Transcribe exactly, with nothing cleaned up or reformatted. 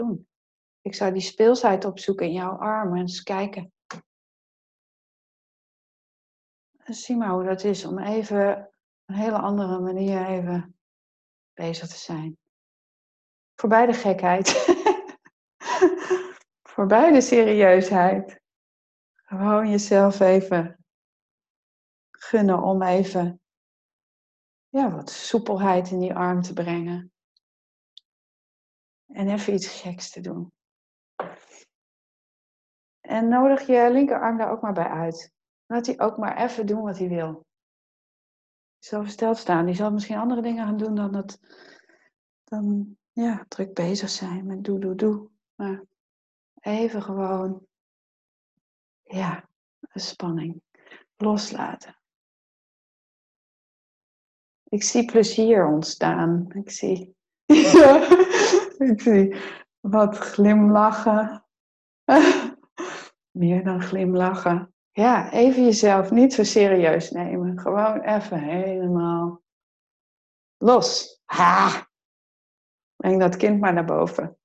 doen. Ik zou die speelsheid opzoeken in jouw armen en eens kijken. En zie maar hoe dat is om even op een hele andere manier even bezig te zijn. Voorbij de gekheid. Voorbij de serieusheid. Gewoon jezelf even gunnen om even ja, wat soepelheid in die arm te brengen. En even iets geks te doen. En nodig je linkerarm daar ook maar bij uit. Laat hij ook maar even doen wat hij wil. Die zal versteld staan. Die zal misschien andere dingen gaan doen dan dat... Dan, ja, druk bezig zijn met doe, doe, doe. Maar even gewoon... Ja, de spanning. Loslaten. Ik zie plezier ontstaan. Ik zie... ik zie wat glimlachen. Meer dan glimlachen. Ja, even jezelf niet zo serieus nemen. Gewoon even helemaal los. Ha! Breng dat kind maar naar boven.